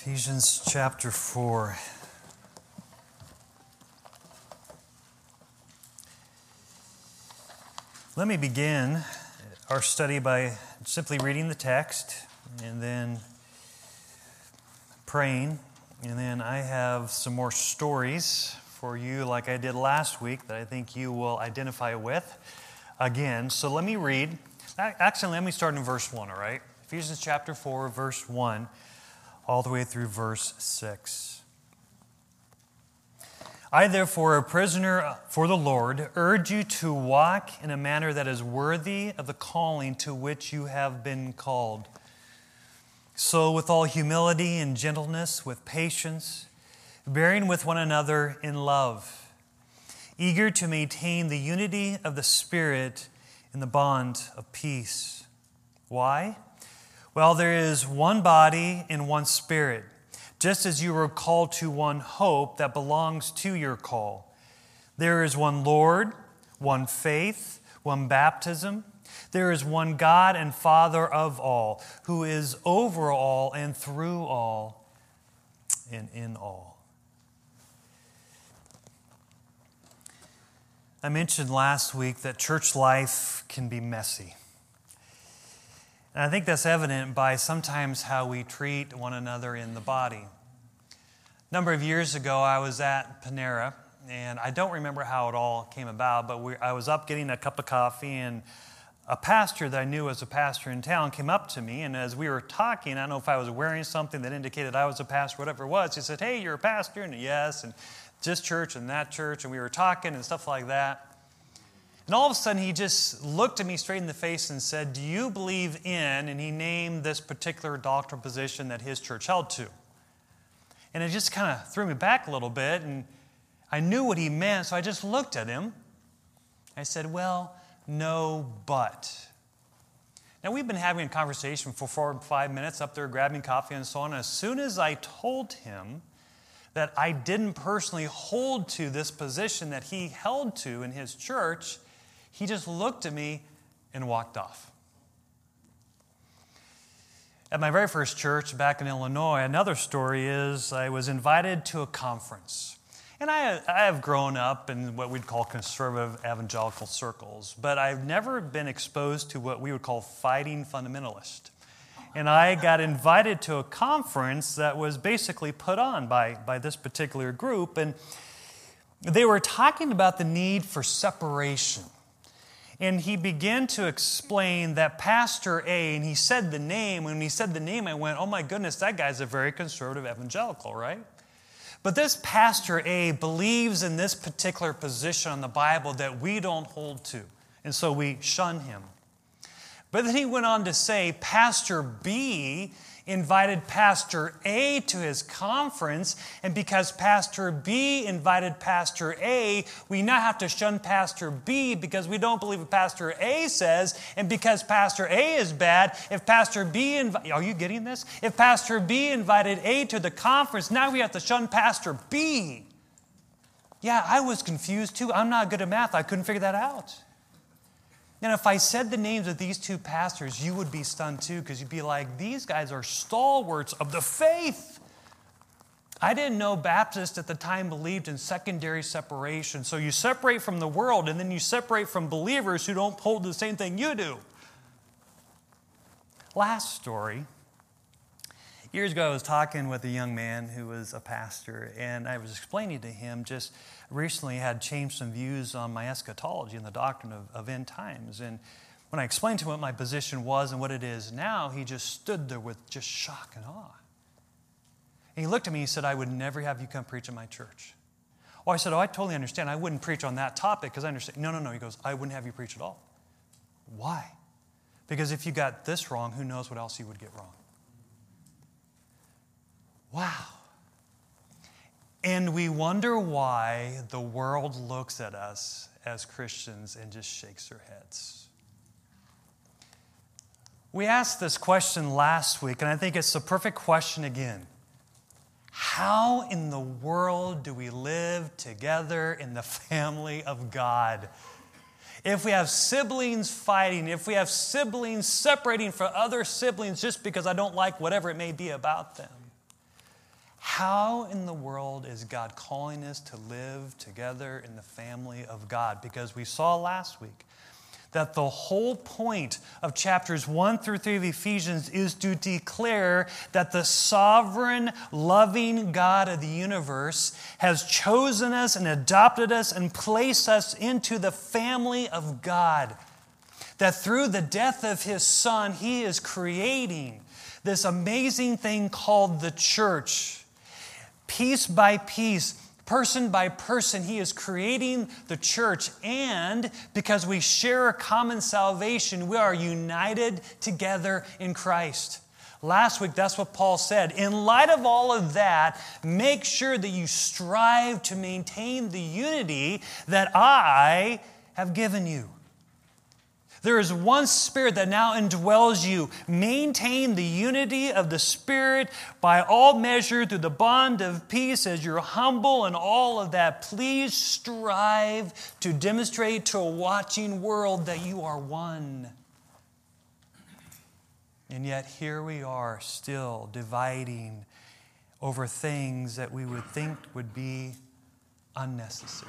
Ephesians chapter 4. Let me begin our study by simply reading the text and then praying. And then I have some more stories for you like I did last week that I think you will identify with again. So let me read. Actually, let me start in verse 1, all right? Ephesians chapter 4, verse 1. All the way through verse 6. I, therefore, a prisoner for the Lord, urge you to walk in a manner that is worthy of the calling to which you have been called. So with all humility and gentleness, with patience, bearing with one another in love, eager to maintain the unity of the Spirit in the bond of peace. Why? Well, there is one body and one Spirit, just as you were called to one hope that belongs to your call. There is one Lord, one faith, one baptism. There is one God and Father of all, who is over all and through all and in all. I mentioned last week that church life can be messy. And I think that's evident by sometimes how we treat one another in the body. A number of years ago, I was at Panera, and I don't remember how it all came about, but I was up getting a cup of coffee, and a pastor that I knew was a pastor in town came up to me, and as we were talking, I don't know if I was wearing something that indicated I was a pastor, whatever it was, he said, "Hey, you're a pastor?" And yes, and this church and that church, and we were talking and stuff like that. And all of a sudden, he just looked at me straight in the face and said, "Do you believe in," and he named this particular doctrinal position that his church held to. And it just kind of threw me back a little bit, and I knew what he meant, so I just looked at him. I said, "Well, no, but." Now, we've been having a conversation for 4 or 5 minutes up there, grabbing coffee and so on. As soon as I told him that I didn't personally hold to this position that he held to in his church, he just looked at me and walked off. At my very first church back in Illinois, another story is I was invited to a conference. And I have grown up in what we'd call conservative evangelical circles, but I've never been exposed to what we would call fighting fundamentalist. And I got invited to a conference that was basically put on by this particular group, and they were talking about the need for separation. And he began to explain that Pastor A, and he said the name. When he said the name, I went, "Oh my goodness, that guy's a very conservative evangelical, right?" But this Pastor A believes in this particular position on the Bible that we don't hold to. And so we shun him. But then he went on to say, Pastor B invited Pastor A to his conference, and because Pastor B invited Pastor A, we now have to shun Pastor B because we don't believe what Pastor A says, and because Pastor A is bad, if Pastor B are you getting this? If Pastor B invited A to the conference, now we have to shun Pastor B. Yeah, I was confused too. I'm not good at math. I couldn't figure that out. And if I said the names of these two pastors, you would be stunned too, because you'd be like, these guys are stalwarts of the faith. I didn't know Baptists at the time believed in secondary separation. So you separate from the world, and then you separate from believers who don't hold the same thing you do. Last story. Years ago, I was talking with a young man who was a pastor, and I was explaining to him just recently had changed some views on my eschatology and the doctrine of end times. And when I explained to him what my position was and what it is now, he just stood there with just shock and awe. And he looked at me and he said, "I would never have you come preach in my church." Oh, I said, "Oh, I totally understand. I wouldn't preach on that topic because I understand." No. He goes, "I wouldn't have you preach at all." Why? Because if you got this wrong, who knows what else you would get wrong. Wow. And we wonder why the world looks at us as Christians and just shakes their heads. We asked this question last week, and I think it's the perfect question again. How in the world do we live together in the family of God? If we have siblings fighting, if we have siblings separating from other siblings just because I don't like whatever it may be about them. How in the world is God calling us to live together in the family of God? Because we saw last week that the whole point of chapters 1 through 3 of Ephesians is to declare that the sovereign, loving God of the universe has chosen us and adopted us and placed us into the family of God. That through the death of His Son, He is creating this amazing thing called the church. Piece by piece, person by person, He is creating the church. And because we share a common salvation, we are united together in Christ. Last week, that's what Paul said. In light of all of that, make sure that you strive to maintain the unity that I have given you. There is one Spirit that now indwells you. Maintain the unity of the Spirit by all measure through the bond of peace as you're humble and all of that. Please strive to demonstrate to a watching world that you are one. And yet here we are still dividing over things that we would think would be unnecessary.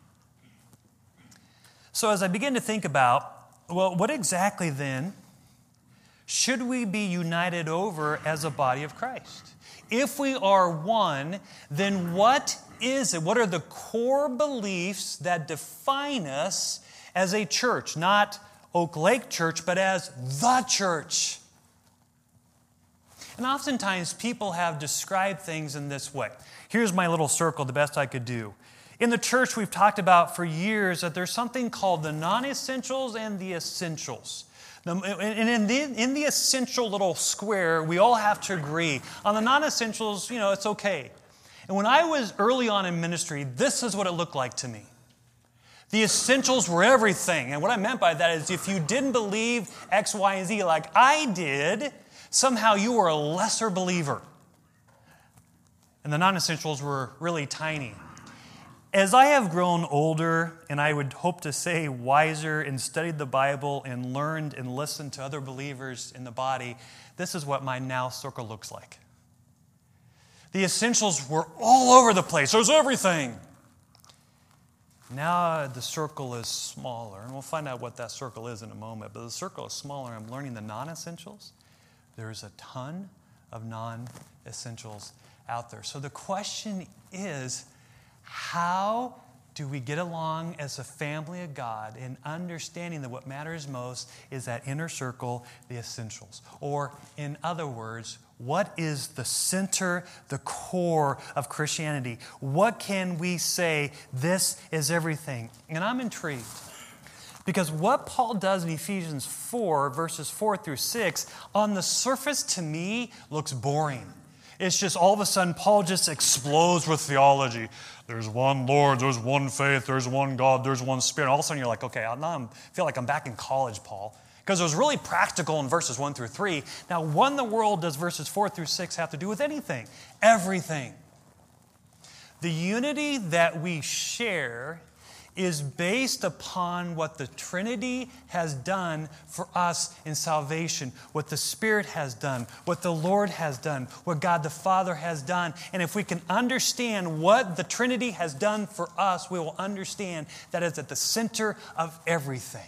So as I begin to think about, well, what exactly then should we be united over as a body of Christ? If we are one, then what is it? What are the core beliefs that define us as a church? Not Oak Lake Church, but as the church. And oftentimes people have described things in this way. Here's my little circle, the best I could do. In the church, we've talked about for years that there's something called the non-essentials and the essentials. And in the essential little square, we all have to agree. On the non-essentials, it's okay. And when I was early on in ministry, this is what it looked like to me. The essentials were everything. And what I meant by that is if you didn't believe X, Y, and Z like I did, somehow you were a lesser believer. And the non-essentials were really tiny. As I have grown older, and I would hope to say wiser, and studied the Bible and learned and listened to other believers in the body, this is what my now circle looks like. The essentials were all over the place. There's everything. Now the circle is smaller, and we'll find out what that circle is in a moment, but the circle is smaller. I'm learning the non-essentials. There's a ton of non-essentials out there. So the question is, how do we get along as a family of God in understanding that what matters most is that inner circle, the essentials? Or in other words, what is the center, the core of Christianity? What can we say, this is everything? And I'm intrigued because what Paul does in Ephesians 4, verses 4 through 6, on the surface to me looks boring. It's just all of a sudden Paul just explodes with theology. There's one Lord, there's one faith, there's one God, there's one Spirit. All of a sudden you're like, okay, now I feel like I'm back in college, Paul. Because it was really practical in verses 1 through 3. Now, what in the world does verses 4 through 6 have to do with anything? Everything. The unity that we share is based upon what the Trinity has done for us in salvation, what the Spirit has done, what the Lord has done, what God the Father has done. And if we can understand what the Trinity has done for us, we will understand that it's at the center of everything.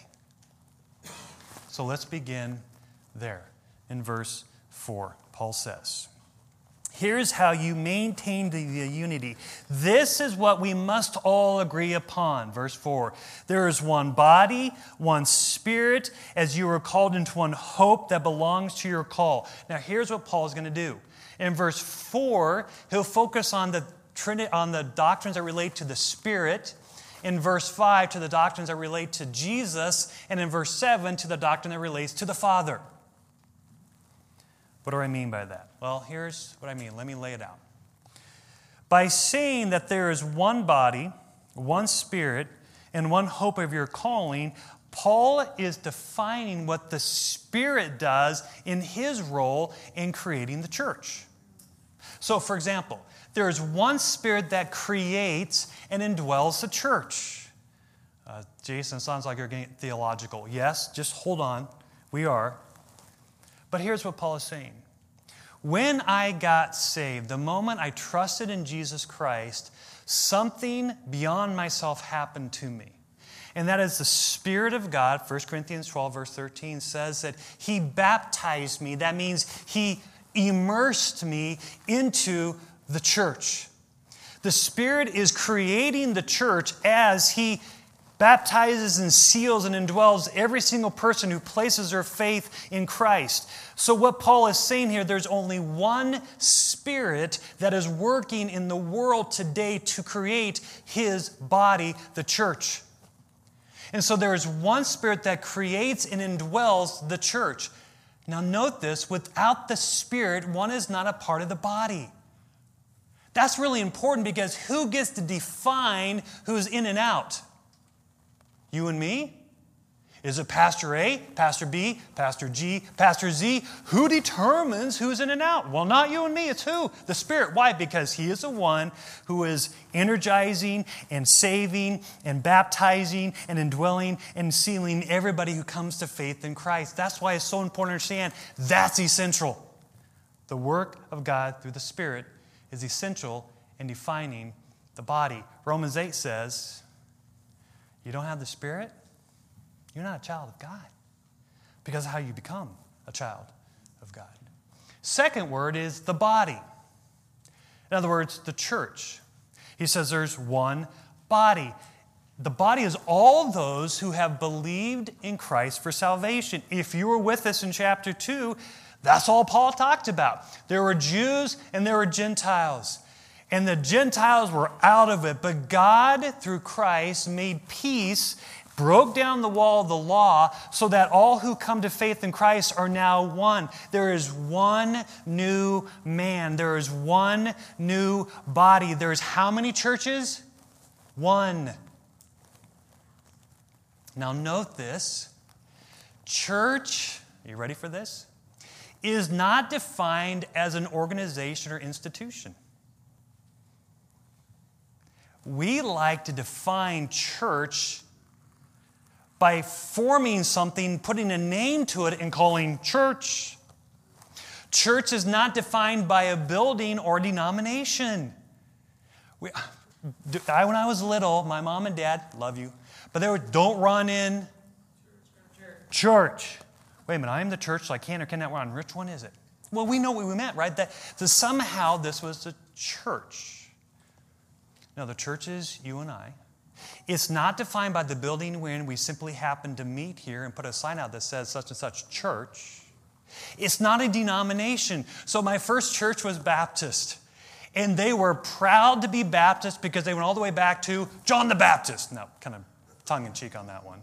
So let's begin there. In verse 4, Paul says, here's how you maintain the unity. This is what we must all agree upon. Verse 4, there is one body, one Spirit, as you were called into one hope that belongs to your call. Now here's what Paul is going to do. In verse 4, he'll focus on the doctrines that relate to the Spirit. In verse 5, to the doctrines that relate to Jesus. And in verse 7, to the doctrine that relates to the Father. What do I mean by that? Well, here's what I mean. Let me lay it out. By saying that there is one body, one Spirit, and one hope of your calling, Paul is defining what the Spirit does in his role in creating the church. So, for example, there is one Spirit that creates and indwells the church. Jason, sounds like you're getting theological. Yes, just hold on. We are. But here's what Paul is saying. When I got saved, the moment I trusted in Jesus Christ, something beyond myself happened to me. And that is the Spirit of God. 1 Corinthians 12, verse 13 says that He baptized me. That means He immersed me into the church. The Spirit is creating the church as He baptizes and seals and indwells every single person who places their faith in Christ. So what Paul is saying here, there's only one Spirit that is working in the world today to create His body, the church. And so there is one Spirit that creates and indwells the church. Now note this, without the Spirit, one is not a part of the body. That's really important because who gets to define who's in and out? You and me? Is it Pastor A, Pastor B, Pastor G, Pastor Z? Who determines who's in and out? Well, not you and me. It's who? The Spirit. Why? Because He is the one who is energizing and saving and baptizing and indwelling and sealing everybody who comes to faith in Christ. That's why it's so important to understand that's essential. The work of God through the Spirit is essential in defining the body. Romans 8 says, you don't have the Spirit, you're not a child of God. Because of how you become a child of God. Second word is the body. In other words, the church. He says there's one body. The body is all those who have believed in Christ for salvation. If you were with us in chapter 2, that's all Paul talked about. There were Jews and there were Gentiles. And the Gentiles were out of it. But God, through Christ, made peace, broke down the wall of the law so that all who come to faith in Christ are now one. There is one new man. There is one new body. There's how many churches? One. Now note this. Church, are you ready for this? Is not defined as an organization or institution. We like to define church by forming something, putting a name to it, and calling church. Church is not defined by a building or denomination. When I was little, my mom and dad, love you, but they were, don't run in church. Wait a minute, I am the church, so I can or cannot run. Which one is it? Well, we know what we meant, right? So somehow this was the church. Now, the church is you and I. It's not defined by the building we're in. We simply happen to meet here and put a sign out that says such and such church. It's not a denomination. So my first church was Baptist. And they were proud to be Baptist because they went all the way back to John the Baptist. Now, kind of tongue-in-cheek on that one.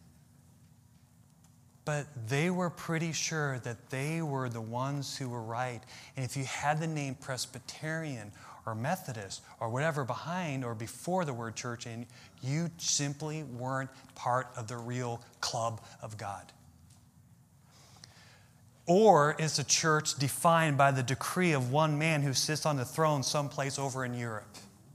But they were pretty sure that they were the ones who were right. And if you had the name Presbyterian or Methodist or whatever behind or before the word church, and you simply weren't part of the real club of God. Or is the church defined by the decree of one man who sits on the throne someplace over in Europe?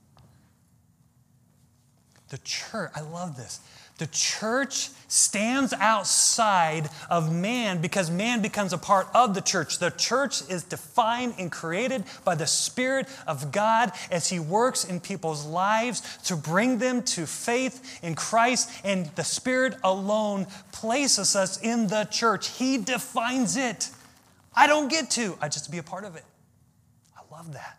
The church, I love this. The church stands outside of man because man becomes a part of the church. The church is defined and created by the Spirit of God as He works in people's lives to bring them to faith in Christ. And the Spirit alone places us in the church. He defines it. I don't get to. I just be a part of it. I love that.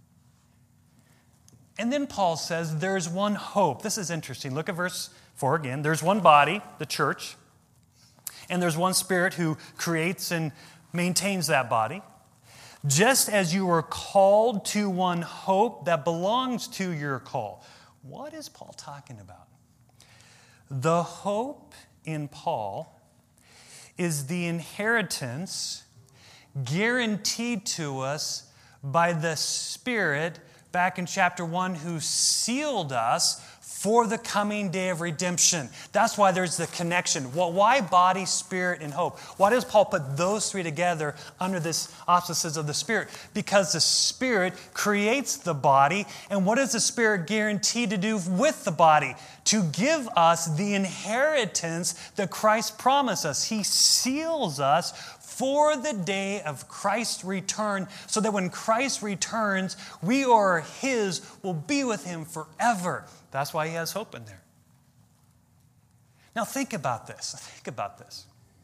And then Paul says there's one hope. This is interesting. Look at verse 4 again. There's one body, the church, and there's one Spirit who creates and maintains that body. Just as you were called to one hope that belongs to your call. What is Paul talking about? The hope in Paul is the inheritance guaranteed to us by the Spirit back in chapter 1 who sealed us for the coming day of redemption. That's why there's the connection. Well, why body, spirit, and hope? Why does Paul put those three together under this auspices of the Spirit? Because the Spirit creates the body, and what is the Spirit guaranteed to do with the body? To give us the inheritance that Christ promised us. He seals us for the day of Christ's return, so that when Christ returns, we who are his will be with him forever. That's why he has hope in there. Now think about this. Think about this.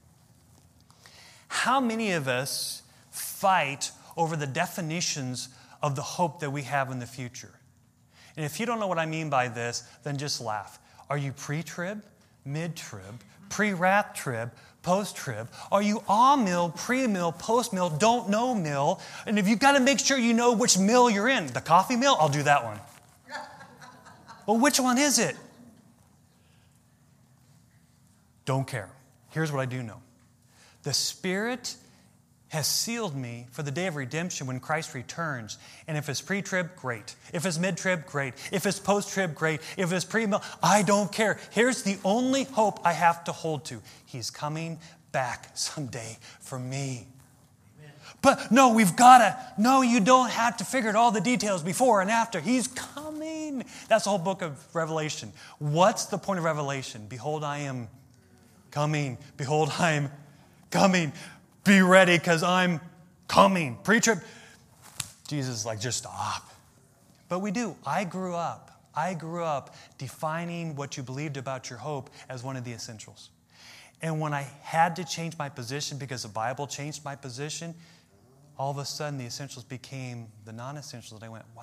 How many of us fight over the definitions of the hope that we have in the future? And if you don't know what I mean by this, then just laugh. Are you pre-trib, mid-trib, pre-wrath trib, post-trib? Are you all-mill, pre-mill, post-mill, don't know mill? And if you've got to make sure you know which mill you're in, the coffee mill, I'll do that one. Well, which one is it? Don't care. Here's what I do know. The Spirit has sealed me for the day of redemption when Christ returns. And if it's pre-trib, great. If it's mid-trib, great. If it's post-trib, great. If it's pre-mill, I don't care. Here's the only hope I have to hold to. He's coming back someday for me. Amen. But no, no, you don't have to figure out all the details before and after. He's coming. That's the whole book of Revelation. What's the point of Revelation? Behold, I am coming. Behold, I am coming. Be ready because I'm coming. Pre-trib. Jesus is like, just stop. But we do. I grew up defining what you believed about your hope as one of the essentials. And when I had to change my position because the Bible changed my position, all of a sudden the essentials became the non-essentials. And I went, wow.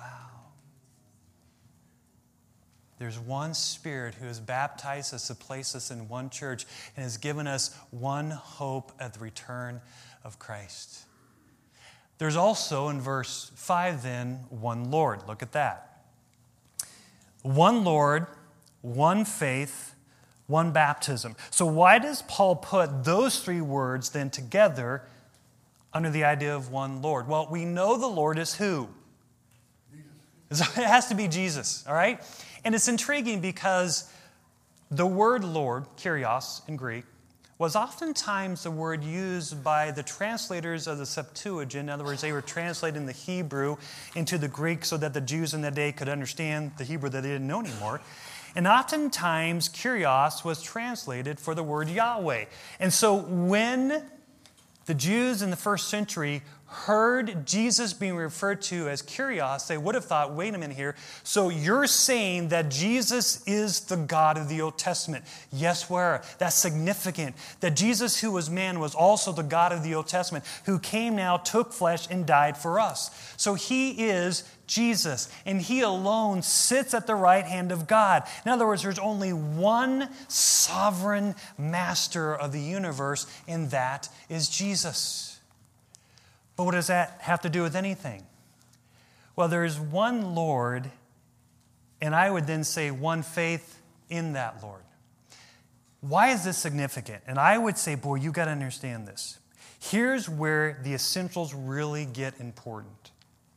There's one Spirit who has baptized us to place us in one church and has given us one hope at the return of Christ. There's also, in verse 5 then, one Lord. Look at that. One Lord, one faith, one baptism. So why does Paul put those three words then together under the idea of one Lord? Well, we know the Lord is who? Jesus. It has to be Jesus, all right? And it's intriguing because the word Lord, Kyrios in Greek, was oftentimes the word used by the translators of the Septuagint. In other words, they were translating the Hebrew into the Greek so that the Jews in that day could understand the Hebrew that they didn't know anymore. And oftentimes, Kyrios was translated for the word Yahweh. And so when the Jews in the first century heard Jesus being referred to as Kyrios, they would have thought, wait a minute here, so you're saying that Jesus is the God of the Old Testament. Yes, where? That's significant. That Jesus who was man was also the God of the Old Testament, who came now, took flesh, and died for us. So he is Jesus, and he alone sits at the right hand of God. In other words, there's only one sovereign master of the universe, and that is Jesus. But what does that have to do with anything? Well, there is one Lord, and I would then say one faith in that Lord. Why is this significant? And I would say, boy, you got to understand this. Here's where the essentials really get important.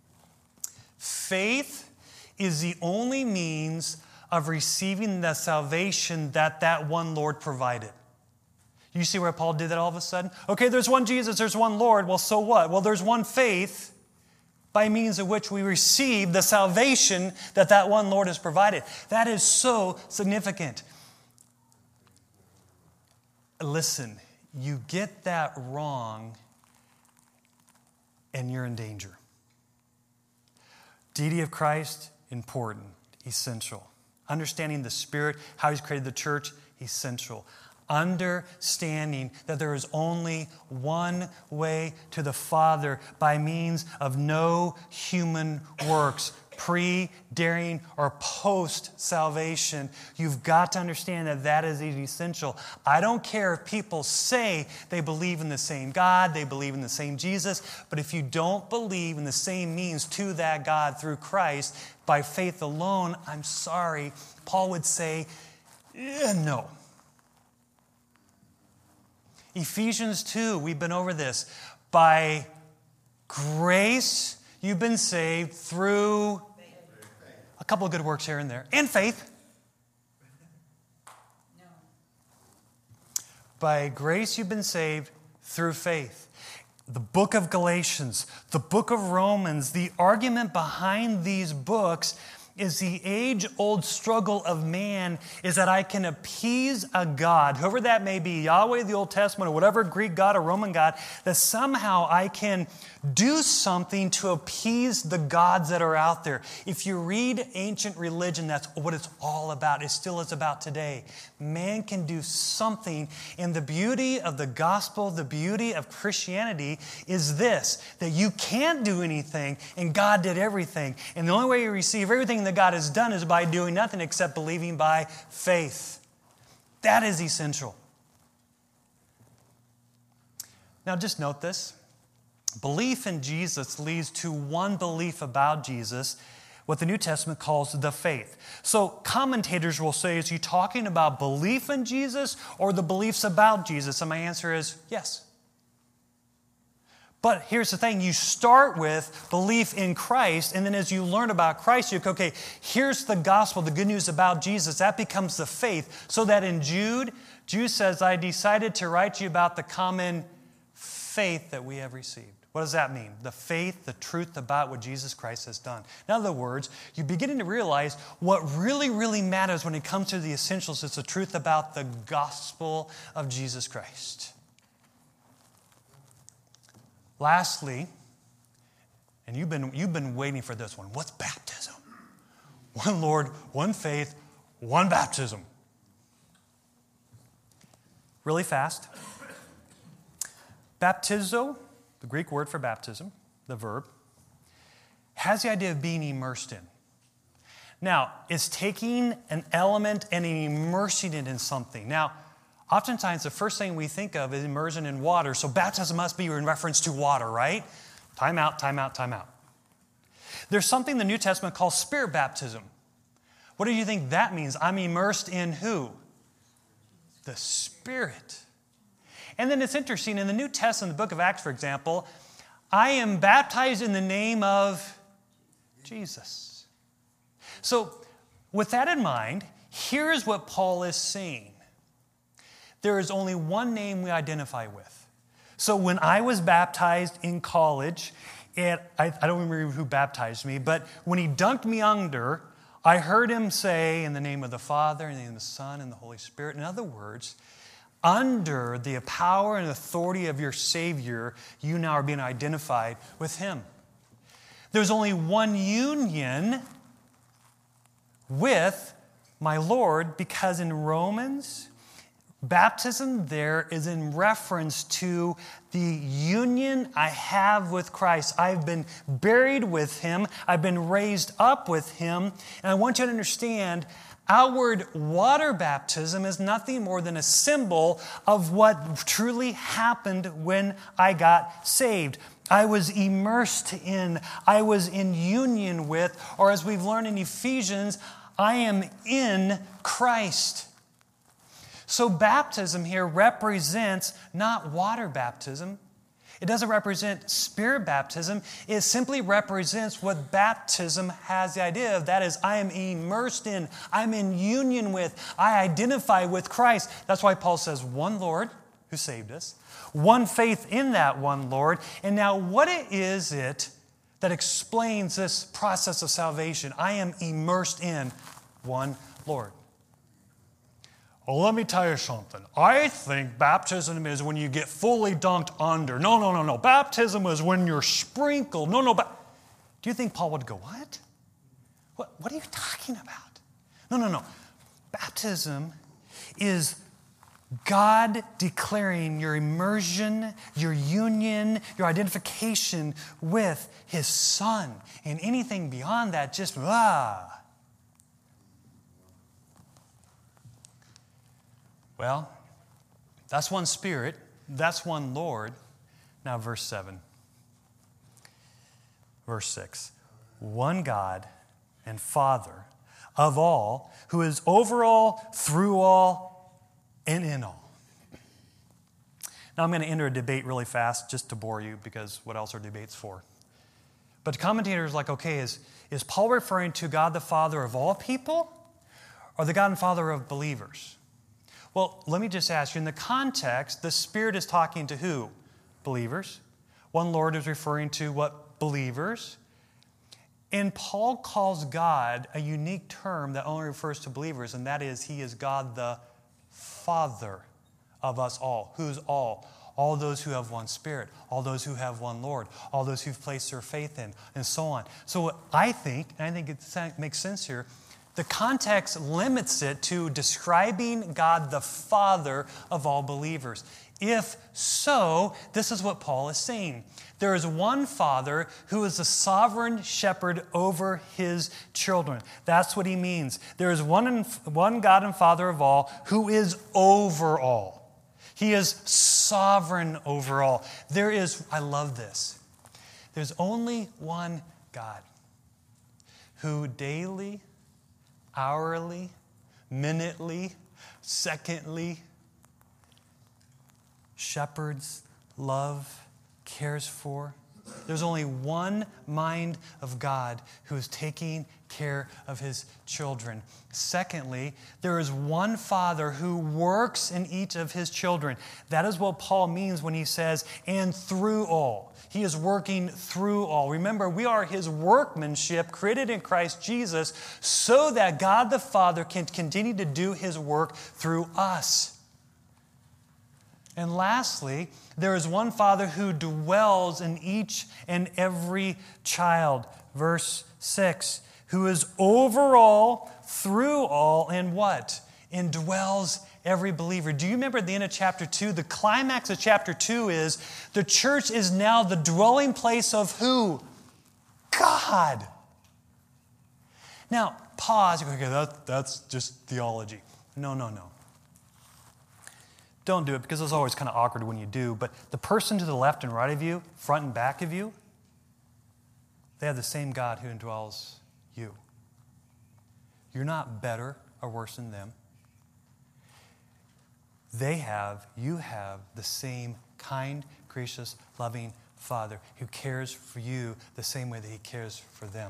Faith is the only means of receiving the salvation that one Lord provided. You see where Paul did that all of a sudden? Okay, there's one Jesus, there's one Lord. Well, so what? Well, there's one faith by means of which we receive the salvation that one Lord has provided. That is so significant. Listen, you get that wrong and you're in danger. Deity of Christ, important, essential. Understanding the Spirit, how He's created the church, essential. Understanding that there is only one way to the Father by means of no human works, pre, during, or post-salvation. You've got to understand that is essential. I don't care if people say they believe in the same God, they believe in the same Jesus, but if you don't believe in the same means to that God through Christ by faith alone, I'm sorry, Paul would say, no. Ephesians 2, we've been over this. By grace, you've been saved through a couple of good works here and there. And faith. No. By grace, you've been saved through faith. The book of Galatians, the book of Romans, the argument behind these books is the age-old struggle of man is that I can appease a God, whoever that may be, Yahweh, the Old Testament, or whatever Greek God or Roman God, that somehow I can do something to appease the gods that are out there. If you read ancient religion, that's what it's all about. It still is about today. Man can do something, and the beauty of the gospel, the beauty of Christianity is this, that you can't do anything, and God did everything. And the only way you receive everything that God has done is by doing nothing except believing by faith. That is essential. Now just note this. Belief in Jesus leads to one belief about Jesus, what the New Testament calls the faith. So commentators will say, is he talking about belief in Jesus or the beliefs about Jesus? And my answer is yes. But here's the thing, you start with belief in Christ, and then as you learn about Christ, you go, okay, here's the gospel, the good news about Jesus. That becomes the faith. So that in Jude says, I decided to write to you about the common faith that we have received. What does that mean? The faith, the truth about what Jesus Christ has done. In other words, you're beginning to realize what really, really matters when it comes to the essentials is the truth about the gospel of Jesus Christ. Lastly, and you've been waiting for this one, what's baptism? One Lord, one faith, one baptism. Really fast. Baptizo, the Greek word for baptism, the verb, has the idea of being immersed in. Now, it's taking an element and immersing it in something. Now, oftentimes the first thing we think of is immersion in water, so baptism must be in reference to water, right? Time out, time out, time out. There's something the New Testament calls spirit baptism. What do you think that means? I'm immersed in who? The Spirit. And then it's interesting, in the New Testament, the book of Acts, for example, I am baptized in the name of Jesus. So with that in mind, here's what Paul is saying. There is only one name we identify with. So when I was baptized in college, and I don't remember who baptized me, but when he dunked me under, I heard him say, in the name of the Father, in the name of the Son, and the Holy Spirit. In other words, under the power and authority of your Savior, you now are being identified with Him. There's only one union with my Lord, because in Romans, baptism there is in reference to the union I have with Christ. I've been buried with Him. I've been raised up with Him. And I want you to understand, outward water baptism is nothing more than a symbol of what truly happened when I got saved. I was immersed in, I was in union with, or as we've learned in Ephesians, I am in Christ. So baptism here represents not water baptism. It doesn't represent spirit baptism. It simply represents what baptism has the idea of. That is, I am immersed in, I'm in union with, I identify with Christ. That's why Paul says, one Lord who saved us, one faith in that one Lord. And now what is it that explains this process of salvation? I am immersed in one Lord. Well, let me tell you something. I think baptism is when you get fully dunked under. No. Baptism is when you're sprinkled. No. Do you think Paul would go, what? What are you talking about? No. Baptism is God declaring your immersion, your union, your identification with His Son. And anything beyond that, just Well, that's one Spirit, that's one Lord. Now verse 7. Verse 6. One God and Father of all, who is over all, through all, and in all. Now I'm going to enter a debate really fast just to bore you, because what else are debates for? But the commentators are like, okay, is Paul referring to God the Father of all people or the God and Father of believers? Well, let me just ask you, in the context, the Spirit is talking to who? Believers. One Lord is referring to what? Believers. And Paul calls God a unique term that only refers to believers, and that is, he is God the Father of us all. Who's all? All those who have one Spirit, all those who have one Lord, all those who've placed their faith in, and so on. So what I think, and I think it makes sense here, the context limits it to describing God the Father of all believers. If so, this is what Paul is saying. There is one Father who is the sovereign shepherd over his children. That's what he means. There is one God and Father of all who is over all. He is sovereign over all. I love this. There's only one God who daily, hourly, minutely, secondly, shepherds, love, cares for. There's only one mind of God who is taking care of his children. Secondly, there is one Father who works in each of his children. That is what Paul means when he says, and through all. He is working through all. Remember, we are his workmanship created in Christ Jesus so that God the Father can continue to do his work through us. And lastly, there is one Father who dwells in each and every child. Verse 6, who is over all, through all, and what? Indwells every believer. Do you remember at the end of chapter 2? The climax of chapter 2 is the church is now the dwelling place of who? God. Now, pause. Okay, that's just theology. No. Don't do it, because it's always kind of awkward when you do. But the person to the left and right of you, front and back of you, they have the same God who indwells you. You're not better or worse than them. You have the same kind, gracious, loving Father who cares for you the same way that he cares for them.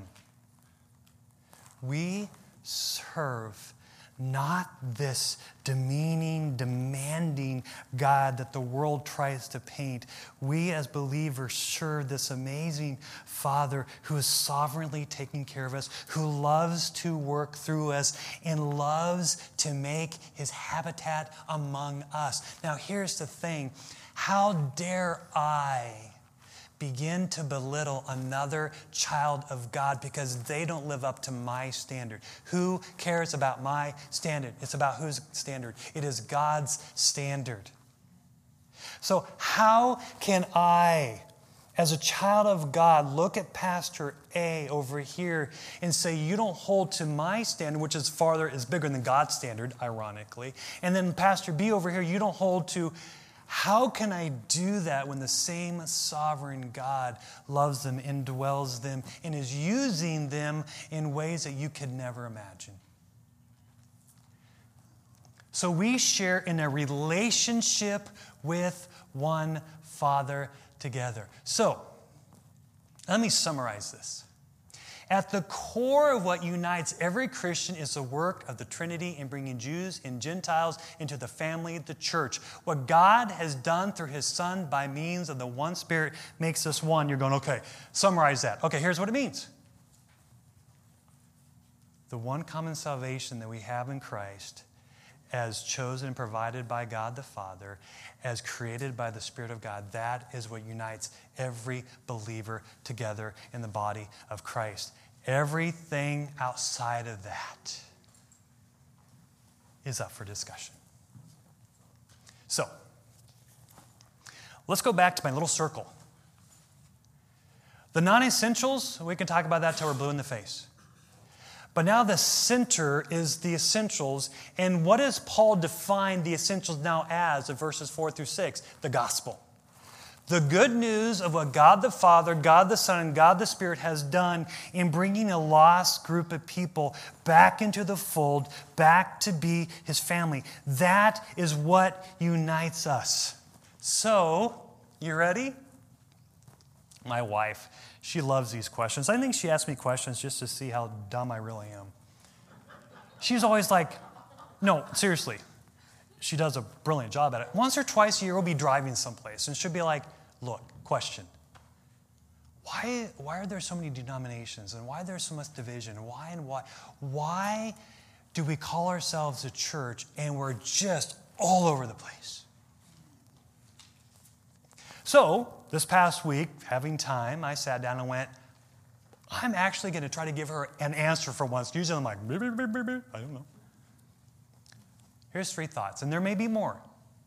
We serve not this demeaning, demanding God that the world tries to paint. We as believers serve this amazing Father who is sovereignly taking care of us, who loves to work through us, and loves to make his habitat among us. Now here's the thing. How dare I begin to belittle another child of God because they don't live up to my standard? Who cares about my standard? It's about whose standard? It is God's standard. So how can I, as a child of God, look at Pastor A over here and say, you don't hold to my standard, which is bigger than God's standard, ironically. And then Pastor B over here, you don't hold to. How can I do that when the same sovereign God loves them, indwells them, and is using them in ways that you could never imagine? So we share in a relationship with one Father together. So, let me summarize this. At the core of what unites every Christian is the work of the Trinity in bringing Jews and Gentiles into the family of the church. What God has done through his Son by means of the one Spirit makes us one. You're going, okay, summarize that. Okay, here's what it means. The one common salvation that we have in Christ, as chosen and provided by God the Father, as created by the Spirit of God, that is what unites every believer together in the body of Christ. Everything outside of that is up for discussion. So, let's go back to my little circle. The non-essentials, we can talk about that till we're blue in the face. But now the center is the essentials. And what does Paul define the essentials now as in verses 4 through 6? The gospel. The good news of what God the Father, God the Son, and God the Spirit has done in bringing a lost group of people back into the fold, back to be his family. That is what unites us. So, you ready? My wife, she loves these questions. I think she asks me questions just to see how dumb I really am. She's always like, no, seriously. She does a brilliant job at it. Once or twice a year, we'll be driving someplace, and she'll be like, look, question. why are there so many denominations? And why there's so much division? Why and why? Why do we call ourselves a church and we're just all over the place? So, this past week, having time, I sat down and went, I'm actually going to try to give her an answer for once. Usually I'm like, I don't know. Here's 3 thoughts, and there may be more.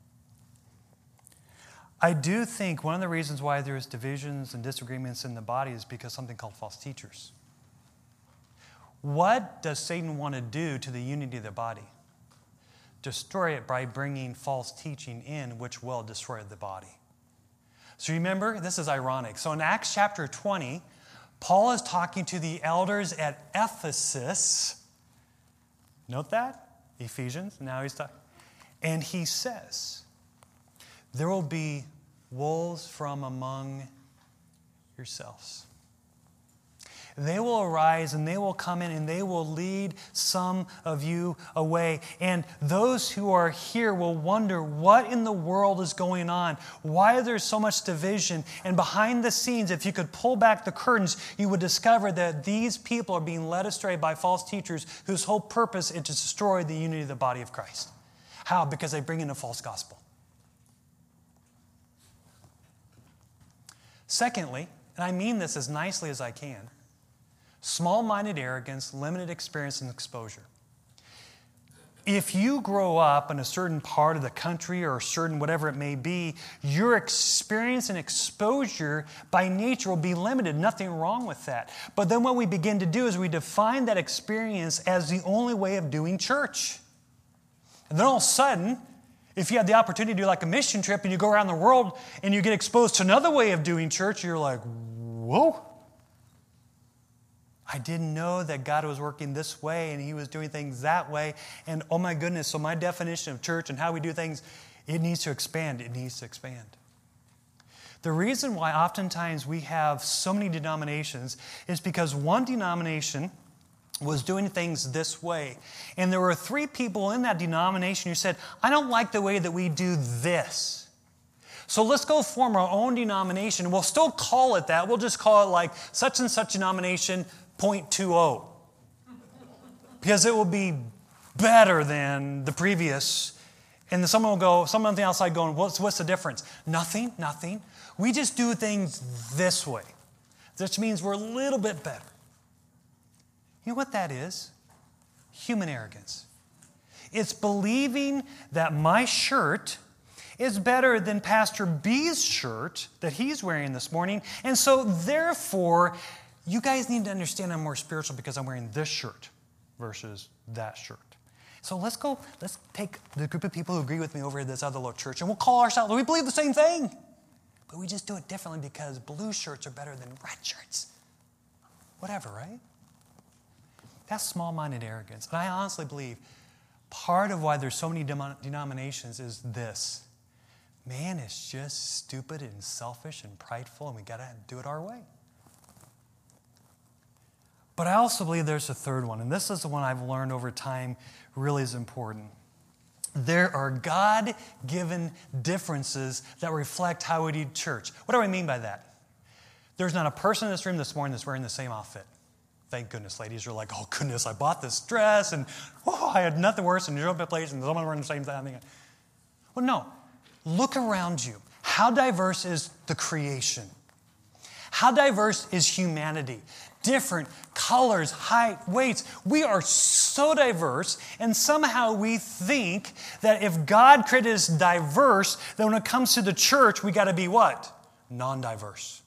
I do think one of the reasons why there's divisions and disagreements in the body is because something called false teachers. What does Satan want to do to the unity of the body? Destroy it by bringing false teaching in, which will destroy the body. So remember, this is ironic. So in Acts chapter 20, Paul is talking to the elders at Ephesus. Note that? Ephesians. Now he's talking. And he says, there will be wolves from among yourselves. They will arise and they will come in and they will lead some of you away. And those who are here will wonder what in the world is going on. Why is there so much division? And behind the scenes, if you could pull back the curtains, you would discover that these people are being led astray by false teachers whose whole purpose is to destroy the unity of the body of Christ. How? Because they bring in a false gospel. Secondly, and I mean this as nicely as I can, small-minded arrogance, limited experience and exposure. If you grow up in a certain part of the country or a certain whatever it may be, your experience and exposure by nature will be limited. Nothing wrong with that. But then what we begin to do is we define that experience as the only way of doing church. And then all of a sudden, if you have the opportunity to do like a mission trip and you go around the world and you get exposed to another way of doing church, you're like, whoa. I didn't know that God was working this way and He was doing things that way. And oh my goodness, so my definition of church and how we do things, it needs to expand. It needs to expand. The reason why oftentimes we have so many denominations is because one denomination was doing things this way. And there were 3 people in that denomination who said, I don't like the way that we do this. So let's go form our own denomination. We'll still call it that. We'll just call it like such and such denomination 0.20. Because it will be better than the previous. And then someone on the outside going, what's the difference? Nothing. We just do things this way. Which means we're a little bit better. You know what that is? Human arrogance. It's believing that my shirt is better than Pastor B's shirt that he's wearing this morning. And so therefore, you guys need to understand I'm more spiritual because I'm wearing this shirt versus that shirt. So let's take the group of people who agree with me over at this other little church and we'll call ourselves, we believe the same thing. But we just do it differently because blue shirts are better than red shirts. Whatever, right? That's small-minded arrogance. And I honestly believe part of why there's so many denominations is this. Man, it's just stupid and selfish and prideful, and we got to do it our way. But I also believe there's a third one, and this is the one I've learned over time really is important. There are God-given differences that reflect how we do church. What do I mean by that? There's not a person in this room this morning that's wearing the same outfit. Thank goodness, ladies. You're like, oh, goodness, I bought this dress, and I had nothing worse than you're up at a place, and someone wearing the same thing. Well, no. Look around you. How diverse is the creation? How diverse is humanity? Different colors, height, weights. We are so diverse, and somehow we think that if God created us diverse, then when it comes to the church, we got to be what? Non-diverse.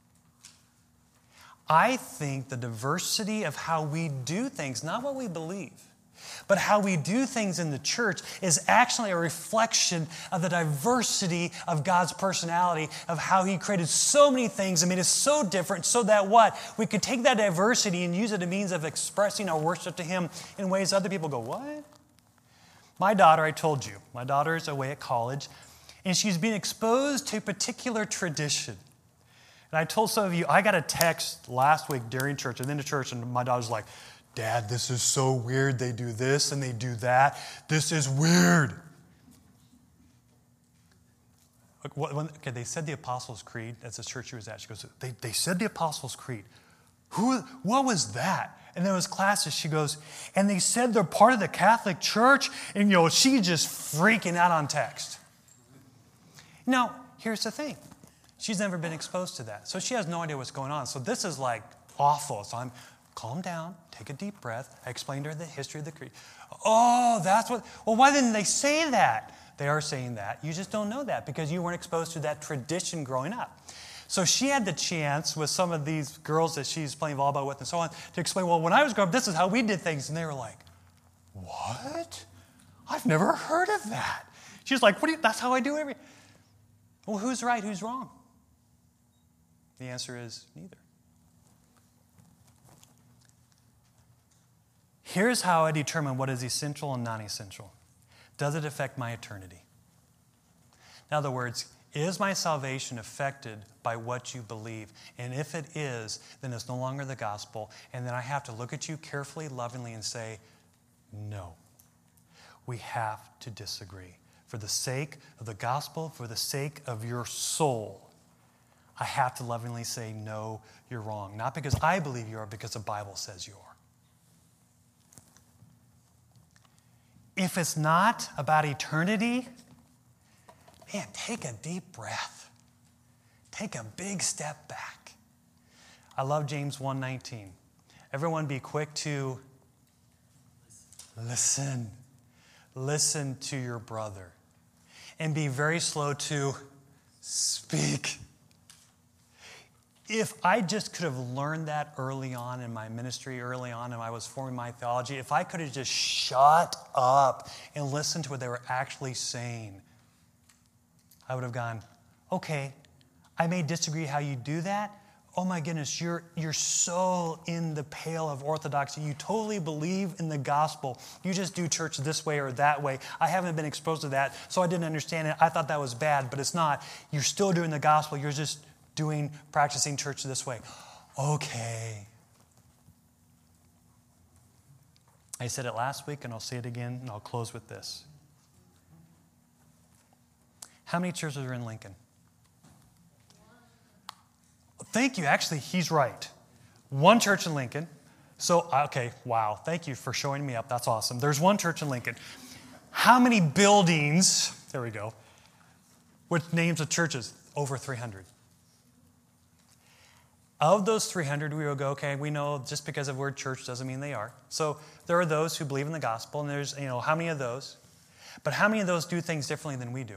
I think the diversity of how we do things, not what we believe, but how we do things in the church is actually a reflection of the diversity of God's personality, of how He created so many things and made us so different so that what? We could take that diversity and use it as a means of expressing our worship to Him in ways other people go, what? My daughter, I told you, my daughter's away at college, and she's being exposed to a particular tradition. And I told some of you, I got a text last week during church, and then to church, and my daughter's like, Dad, this is so weird. They do this and they do that. This is weird. Okay, they said the Apostles' Creed. That's the church she was at. She goes, they said the Apostles' Creed. What was that? And there was classes. She goes, and they said they're part of the Catholic Church. And, she's just freaking out on text. Now, here's the thing. She's never been exposed to that. So she has no idea what's going on. So this is like awful. So I'm, calm down, take a deep breath. I explained to her the history of the creed. Oh, that's what, well, why didn't they say that? They are saying that. You just don't know that because you weren't exposed to that tradition growing up. So she had the chance with some of these girls that she's playing volleyball with and so on to explain, well, when I was growing up, this is how we did things. And they were like, what? I've never heard of that. She's like, that's how I do everything. Well, who's right, who's wrong? The answer is neither. Here's how I determine what is essential and non-essential. Does it affect my eternity? In other words, is my salvation affected by what you believe? And if it is, then it's no longer the gospel. And then I have to look at you carefully, lovingly, and say, no. We have to disagree. For the sake of the gospel, for the sake of your soul, I have to lovingly say, no, you're wrong. Not because I believe you are, because the Bible says you are. If it's not about eternity, man, take a deep breath. Take a big step back. I love James 1:19. Everyone be quick to listen. Listen to your brother. And be very slow to speak. If I just could have learned that early on in my ministry, early on when I was forming my theology, if I could have just shut up and listened to what they were actually saying, I would have gone, okay, I may disagree how you do that. Oh my goodness, you're so in the pale of orthodoxy. You totally believe in the gospel. You just do church this way or that way. I haven't been exposed to that, so I didn't understand it. I thought that was bad, but it's not. You're still doing the gospel. You're just practicing church this way. Okay. I said it last week, and I'll say it again, and I'll close with this. How many churches are in Lincoln? Thank you. Actually, he's right. One church in Lincoln. So, okay, wow. Thank you for showing me up. That's awesome. There's one church in Lincoln. How many buildings? There we go. With names of churches? Over 300. Of those 300, we will go, okay, we know just because of the word church doesn't mean they are. So there are those who believe in the gospel, and there's, how many of those? But how many of those do things differently than we do?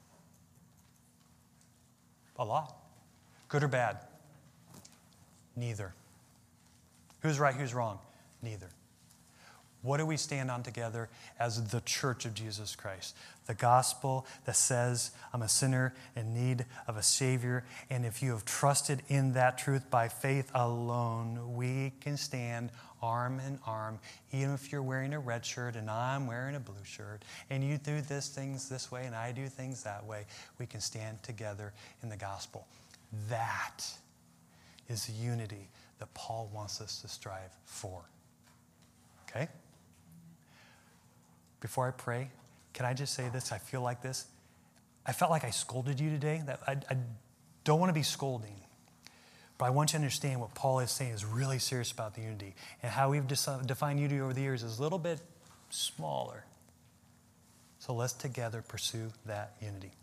A lot. Good or bad? Neither. Who's right, who's wrong? Neither. What do we stand on together as the church of Jesus Christ? The gospel that says I'm a sinner in need of a Savior. And if you have trusted in that truth by faith alone, we can stand arm in arm, even if you're wearing a red shirt and I'm wearing a blue shirt, and you do things this way and I do things that way, we can stand together in the gospel. That is the unity that Paul wants us to strive for. Okay? Before I pray, can I just say this? I feel like this. I felt like I scolded you today. That I don't want to be scolding. But I want you to understand what Paul is saying is really serious about the unity. And how we've defined unity over the years is a little bit smaller. So let's together pursue that unity.